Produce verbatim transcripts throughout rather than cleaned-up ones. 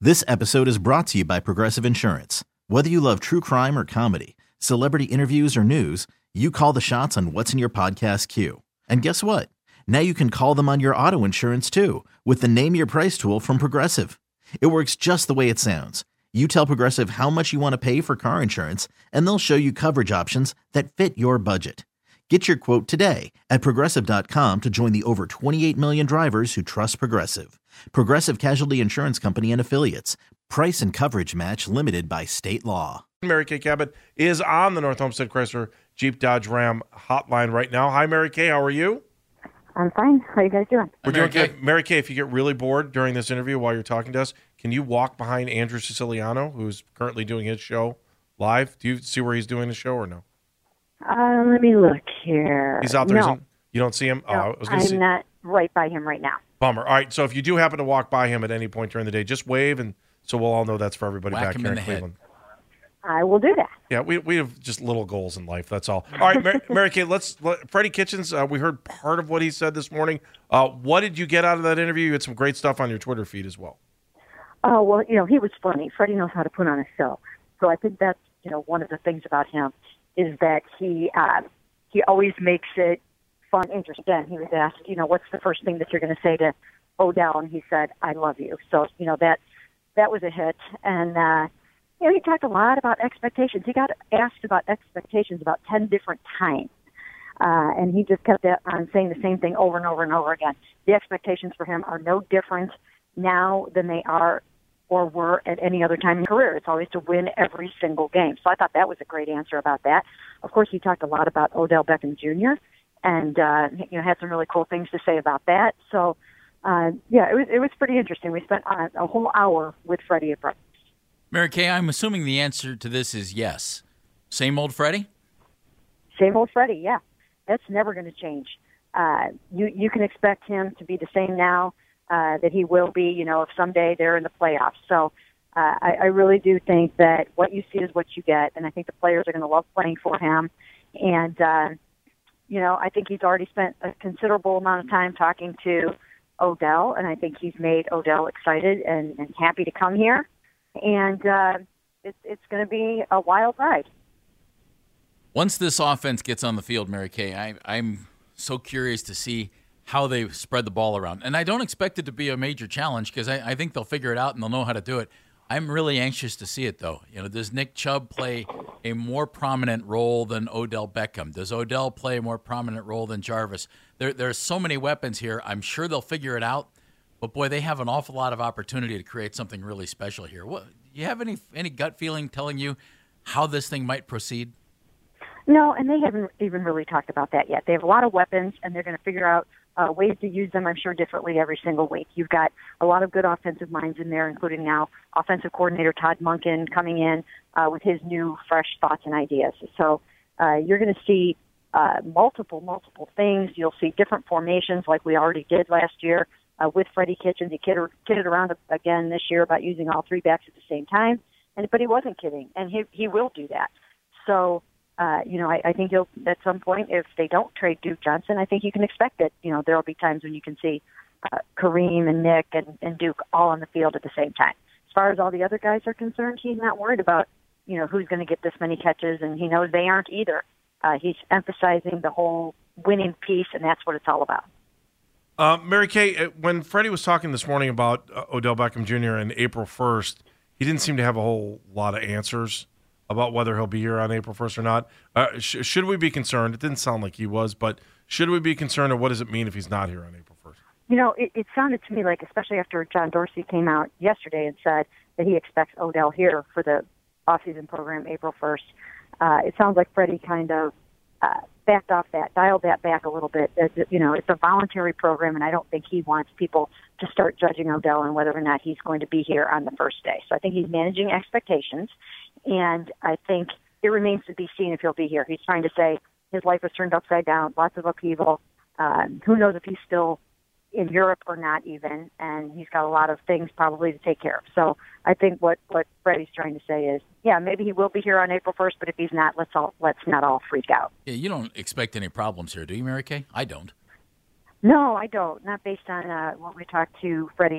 This episode is brought to you by Progressive Insurance. Whether you love true crime or comedy, celebrity interviews or news, you call the shots on what's in your podcast queue. And guess what? Now you can call them on your auto insurance too with the Name Your Price tool from Progressive. It works just the way it sounds. You tell Progressive how much you want to pay for car insurance, and they'll show you coverage options that fit your budget. Get your quote today at Progressive dot com to join the over twenty-eight million drivers who trust Progressive. Progressive Casualty Insurance Company and Affiliates. Price and coverage match limited by state law. Mary Kay Cabot is on the North Homestead Chrysler Jeep Dodge Ram hotline right now. Hi, Mary Kay. How are you? I'm fine. How are you guys doing? We're doing good. Mary Kay, if you get really bored during this interview while you're talking to us, can you walk behind Andrew Siciliano, who's currently doing his show live? Do you see where he's doing the show or no? Uh, let me look here. He's out there. No. Isn't, you don't see him? No, oh, I was gonna I'm see. not right by him right now. Bummer. All right, so if you do happen to walk by him at any point during the day, just wave, and so we'll all know that's for everybody Whack back him here in in, the head. Cleveland. I will do that. Yeah, we we have just little goals in life. That's all. All right, Mary, Mary Kay, let's let, Freddie Kitchens. Uh, we heard part of what he said this morning. Uh, what did you get out of that interview? You had some great stuff on your Twitter feed as well. Oh, well, you know, he was funny. Freddie knows how to put on a show. So I think that's, you know, one of the things about him is that he uh, he always makes it fun, interesting. Again, he was asked, you know, what's the first thing that you're going to say to Odell? And he said, I love you. So, you know, that that was a hit. And, uh, you know, he talked a lot about expectations. He got asked about expectations about ten different times. Uh, and he just kept on saying the same thing over and over and over again. The expectations for him are no different now than they are or were at any other time in his career. It's always to win every single game. So I thought that was a great answer about that. Of course, he talked a lot about Odell Beckham Junior and uh, you know, had some really cool things to say about that. So, uh, yeah, it was it was pretty interesting. We spent uh, a whole hour with Freddie at breakfast. Mary Kay, I'm assuming the answer to this is yes. Same old Freddie? Same old Freddie, yeah. That's never going to change. Uh, you you can expect him to be the same now uh, that he will be, you know, if someday they're in the playoffs. So uh, I, I really do think that what you see is what you get, and I think the players are going to love playing for him. And, uh, you know, I think he's already spent a considerable amount of time talking to Odell, and I think he's made Odell excited and, and happy to come here. And uh, it's it's going to be a wild ride. Once this offense gets on the field, Mary Kay, I, I'm so curious to see how they spread the ball around. And I don't expect it to be a major challenge because I, I think they'll figure it out and they'll know how to do it. I'm really anxious to see it, though. You know, does Nick Chubb play a more prominent role than Odell Beckham? Does Odell play a more prominent role than Jarvis? There, there's so many weapons here. I'm sure they'll figure it out. But, boy, they have an awful lot of opportunity to create something really special here. What, do you have any any gut feeling telling you how this thing might proceed? No, and they haven't even really talked about that yet. They have a lot of weapons, and they're going to figure out uh, ways to use them, I'm sure, differently every single week. You've got a lot of good offensive minds in there, including now offensive coordinator Todd Monken coming in uh, with his new, fresh thoughts and ideas. So uh, you're going to see uh, multiple, multiple things. You'll see different formations like we already did last year. Uh, with Freddie Kitchens, he kidded, kidded around again this year about using all three backs at the same time, and but he wasn't kidding, and he he will do that. So, uh, you know, I, I think he'll at some point, if they don't trade Duke Johnson, I think you can expect that. You know, there will be times when you can see uh, Kareem and Nick and, and Duke all on the field at the same time. As far as all the other guys are concerned, he's not worried about, you know, who's going to get this many catches, and he knows they aren't either. Uh, he's emphasizing the whole winning piece, and that's what it's all about. Uh, Mary Kay, when Freddie was talking this morning about uh, Odell Beckham Junior and April first, he didn't seem to have a whole lot of answers about whether he'll be here on April first or not. Uh, sh- should we be concerned? It didn't sound like he was, but should we be concerned, or what does it mean if he's not here on April first? You know, it, it sounded to me like, especially after John Dorsey came out yesterday and said that he expects Odell here for the offseason program April first, uh, it sounds like Freddie kind of uh, backed off that, dialed that back a little bit. It, you know, it's a voluntary program, and I don't think he wants people to start judging Odell on whether or not he's going to be here on the first day. So I think he's managing expectations, and I think it remains to be seen if he'll be here. He's trying to say his life was turned upside down, lots of upheaval. Um, who knows if he's still in Europe or not even, and he's got a lot of things probably to take care of. So I think what, what Freddie's trying to say is, yeah, maybe he will be here on April first, but if he's not, let's all let's not all freak out. Yeah, you don't expect any problems here, do you, Mary Kay? I don't. No, I don't. Not based on uh, what we talked to Freddie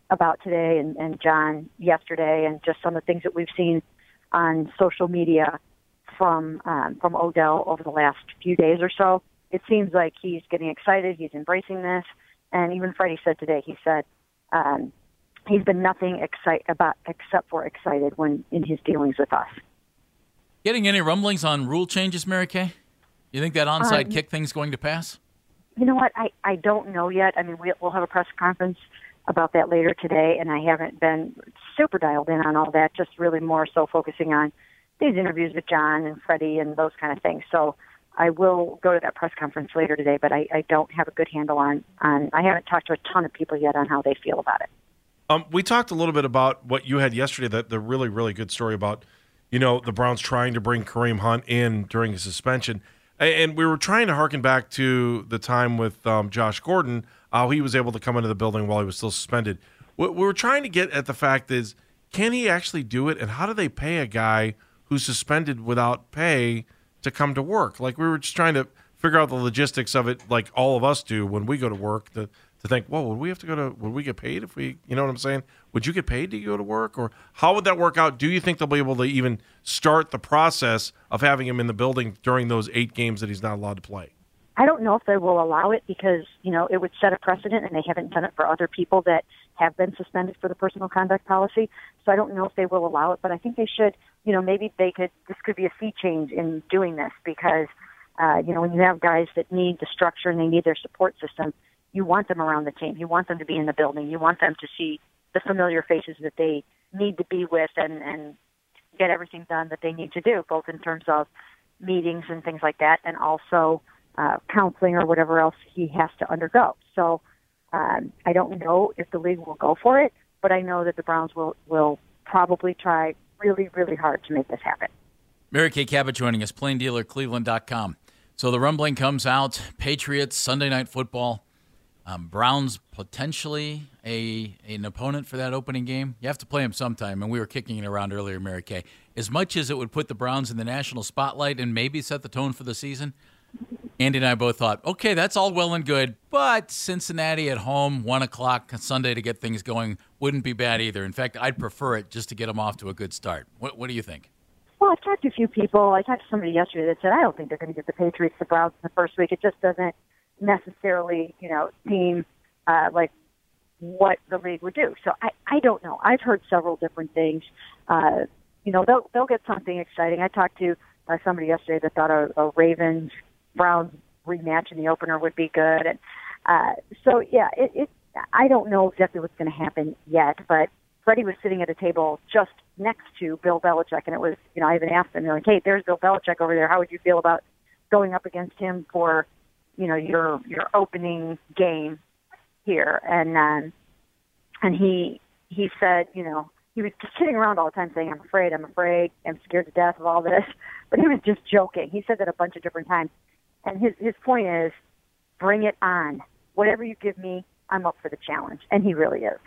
about today and, and John yesterday, and just some of the things that we've seen on social media from um, from Odell over the last few days or so, it seems like he's getting excited. He's embracing this. And even Freddie said today, he said um, he's been nothing excite about except for excited when in his dealings with us. Getting any rumblings on rule changes, Mary Kay? You think that onside um, kick thing's going to pass? You know what? I, I don't know yet. I mean, we, we'll have a press conference about that later today, and I haven't been super dialed in on all that, just really more so focusing on these interviews with John and Freddie and those kind of things. So I will go to that press conference later today, but I, I don't have a good handle on, on, I haven't talked to a ton of people yet on how they feel about it. Um, we talked a little bit about what you had yesterday, the, the really, really good story about, you know, the Browns trying to bring Kareem Hunt in during his suspension. And we were trying to harken back to the time with um, Josh Gordon, how he was able to come into the building while he was still suspended. What we were trying to get at the fact is, can he actually do it, and how do they pay a guy who's suspended without pay to come to work? Like, we were just trying to figure out the logistics of it, like all of us do when we go to work, to, to think, well, would we have to go to, would we get paid if we, you know what I'm saying? Would you get paid to go to work? Or how would that work out? Do you think they'll be able to even start the process of having him in the building during those eight games that he's not allowed to play? I don't know if they will allow it because, you know, it would set a precedent, and they haven't done it for other people that have been suspended for the personal conduct policy. So I don't know if they will allow it, but I think they should, you know, maybe they could, this could be a sea change in doing this because, uh, you know, when you have guys that need the structure and they need their support system, you want them around the team. You want them to be in the building. You want them to see the familiar faces that they need to be with and, and get everything done that they need to do, both in terms of meetings and things like that, and also uh, counseling or whatever else he has to undergo. So um, I don't know if the league will go for it, but I know that the Browns will, will probably try really, really hard to make this happen. Mary Kay Cabot joining us, plain dealer cleveland dot com. So the rumbling comes out, Patriots, Sunday Night Football. Um, Browns potentially a an opponent for that opening game. You have to play them sometime, and we were kicking it around earlier, Mary Kay. As much as it would put the Browns in the national spotlight and maybe set the tone for the season, Andy and I both thought, okay, that's all well and good, but Cincinnati at home, one o'clock Sunday to get things going wouldn't be bad either. In fact, I'd prefer it just to get them off to a good start. What, what do you think? Well, I've talked to a few people. I talked to somebody yesterday that said, I don't think they're going to get the Patriots, the Browns in the first week. It just doesn't necessarily, you know, seem uh, like what the league would do. So I, I don't know. I've heard several different things. Uh, you know, they'll they'll get something exciting. I talked to uh, somebody yesterday that thought a, a Ravens Browns rematch in the opener would be good, and uh, so yeah, it, it. I don't know exactly what's going to happen yet, but Freddie was sitting at a table just next to Bill Belichick, and it was, you know, I even asked him, like, hey, there's Bill Belichick over there. How would you feel about going up against him for, you know, your your opening game here? And um, and he he said, you know, he was just sitting around all the time saying, I'm afraid, I'm afraid, I'm scared to death of all this. But he was just joking. He said that a bunch of different times. And his his point is, bring it on. Whatever you give me, I'm up for the challenge. And he really is.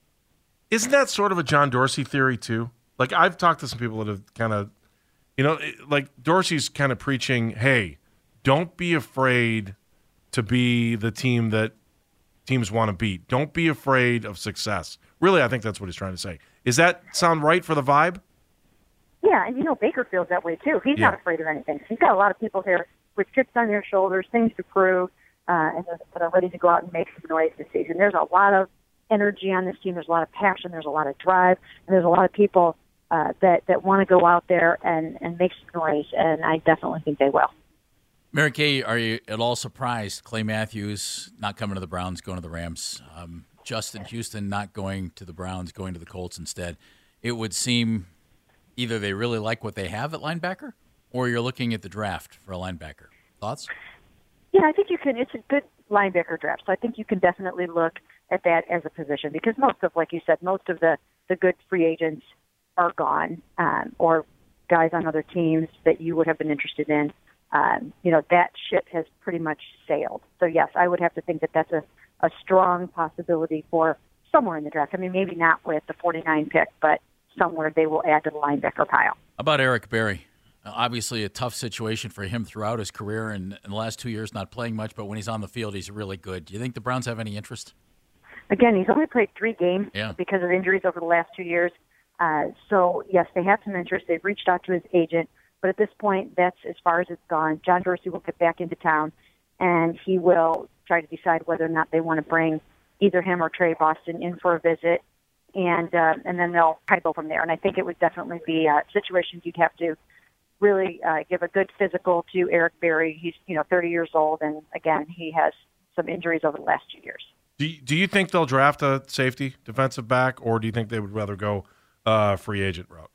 Isn't that sort of a John Dorsey theory too? Like, I've talked to some people that have kind of, you know, like Dorsey's kind of preaching, hey, don't be afraid to be the team that teams want to beat. Don't be afraid of success. Really, I think that's what he's trying to say. Does that sound right for the vibe? Yeah, and you know, Baker feels that way too. He's yeah. not afraid of anything. He's got a lot of people here with chips on their shoulders, things to prove, uh, and that are ready to go out and make some noise this season. There's a lot of energy on this team. There's a lot of passion. There's a lot of drive. And there's a lot of people uh, that, that want to go out there and, and make some noise, and I definitely think they will. Mary Kay, are you at all surprised Clay Matthews not coming to the Browns, going to the Rams? Um, Justin Houston not going to the Browns, going to the Colts instead. It would seem either they really like what they have at linebacker, or you're looking at the draft for a linebacker. Thoughts? Yeah, I think you can. It's a good linebacker draft, so I think you can definitely look at that as a position because most of, like you said, most of the, the good free agents are gone, um, or guys on other teams that you would have been interested in. Um, you know, that ship has pretty much sailed. So, yes, I would have to think that that's a, a strong possibility for somewhere in the draft. I mean, maybe not with the forty-nine pick, but somewhere they will add to the linebacker pile. How about Eric Berry? Uh, obviously a tough situation for him throughout his career, and in the last two years not playing much, but when he's on the field, he's really good. Do you think the Browns have any interest? again, he's only played three games yeah. because of injuries over the last two years. Uh, so, yes, they have some interest. They've reached out to his agent. But at this point, that's as far as it's gone. John Dorsey will get back into town, and he will try to decide whether or not they want to bring either him or Trey Boston in for a visit, and uh, and then they'll kind of go from there. And I think it would definitely be uh, situations you'd have to really uh, give a good physical to Eric Berry. He's, you know, thirty years old, and, again, he has some injuries over the last two years. Do you, do you think they'll draft a safety, defensive back, or do you think they would rather go uh, free agent route?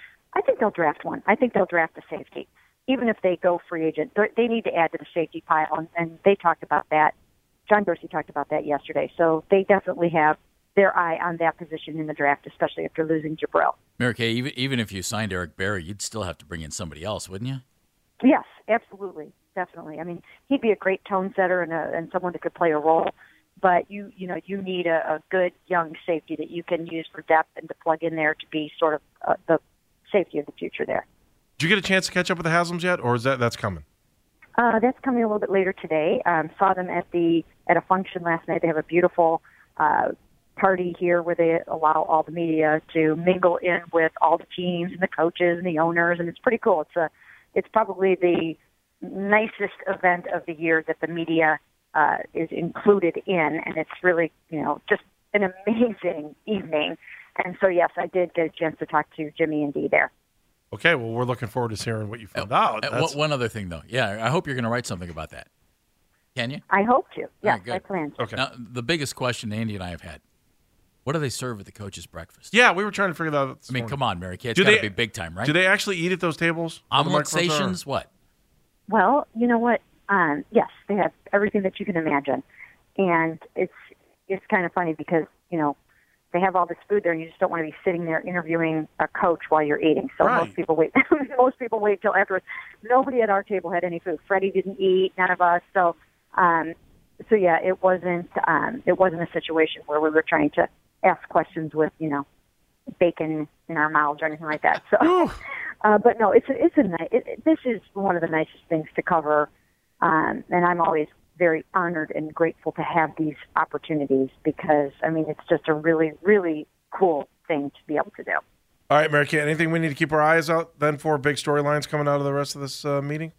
I think they'll draft one. I think they'll draft a safety. Even if they go free agent, they need to add to the safety pile, and, and they talked about that. John Dorsey talked about that yesterday. So they definitely have their eye on that position in the draft, especially after losing Jabril. Mary Kay, even, even if you signed Eric Berry, you'd still have to bring in somebody else, wouldn't you? Yes, absolutely, definitely. I mean, he'd be a great tone setter and, a, and someone that could play a role. But you, you know, you need a, a good young safety that you can use for depth and to plug in there to be sort of uh, the safety of the future there. Did you get a chance to catch up with the Haslams yet, or is that that's coming? Uh, that's coming a little bit later today. Um, saw them at the at a function last night. They have a beautiful uh, party here where they allow all the media to mingle in with all the teams and the coaches and the owners, and it's pretty cool. It's a it's probably the nicest event of the year that the media uh, is included in, and it's really, you know, just an amazing evening. And so, yes, I did get a chance to talk to Jimmy and Dee there. Okay, well, we're looking forward to hearing what you found uh, out. Uh, one other thing, though. Yeah, I hope you're going to write something about that. Can you? I hope to. Yes, right, I plan to. Okay. Now, the biggest question Andy and I have had, what do they serve at the coach's breakfast? Yeah, we were trying to figure that out this I mean, morning. come on, Mary Kay. It's Do got to they- be big time, right? Do they actually eat at those tables? Omelet stations, what? Well, you know what? Um, yes, they have everything that you can imagine. And it's it's kind of funny because, you know, they have all this food there, and you just don't want to be sitting there interviewing a coach while you're eating. So Right. most people wait. most people wait till afterwards. Nobody at our table had any food. Freddie didn't eat. None of us. So, um, so yeah, it wasn't. Um, it wasn't a situation where we were trying to ask questions with, you know, bacon in our mouths or anything like that. So, uh, but no, it's a, it's a nice. It, it, this is one of the nicest things to cover, um, and I'm always very honored and grateful to have these opportunities because, I mean, it's just a really, really cool thing to be able to do. All right, Mary Kay, anything we need to keep our eyes out then for big storylines coming out of the rest of this uh, meeting?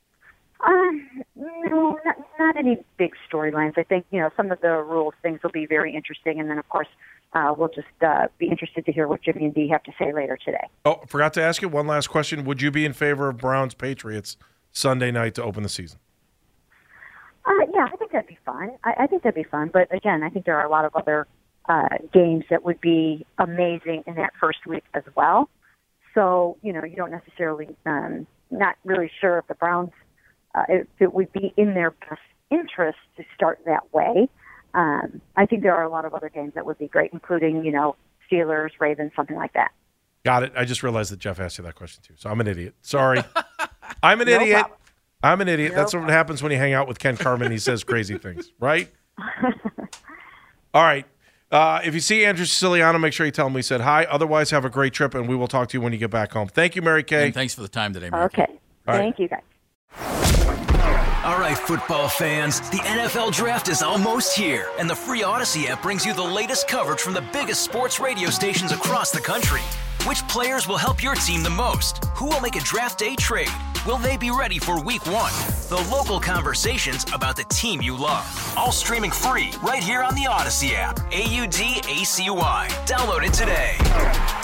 Um, no, not, not any big storylines. I think, you know, some of the rules things will be very interesting, and then, of course, uh, we'll just uh, be interested to hear what Jimmy and Dee have to say later today. Oh, forgot to ask you one last question. Would you be in favor of Browns-Patriots Sunday night to open the season? Uh, yeah, I think that'd be fun. I, I think that'd be fun. But again, I think there are a lot of other uh, games that would be amazing in that first week as well. So, you know, you don't necessarily, um, not really sure if the Browns, uh, if it would be in their best interest to start that way. Um, I think there are a lot of other games that would be great, including, you know, Steelers, Ravens, something like that. Got it. I just realized that Jeff asked you that question too. So I'm an idiot. Sorry. I'm an No idiot. problem. I'm an idiot. No That's what problem. happens when you hang out with Ken Carmen. He says crazy things, right? All right. Uh, if you see Andrew Siciliano, make sure you tell him we said hi. Otherwise, have a great trip, and we will talk to you when you get back home. Thank you, Mary Kay. And thanks for the time today, Mary Kay. Okay. All right. Thank you, guys. All right, football fans, the N F L Draft is almost here, and the free Odyssey app brings you the latest coverage from the biggest sports radio stations across the country. Which players will help your team the most? Who will make a draft day trade? Will they be ready for week one? The local conversations about the team you love. All streaming free right here on the Odyssey app. A U D A C Y. Download it today.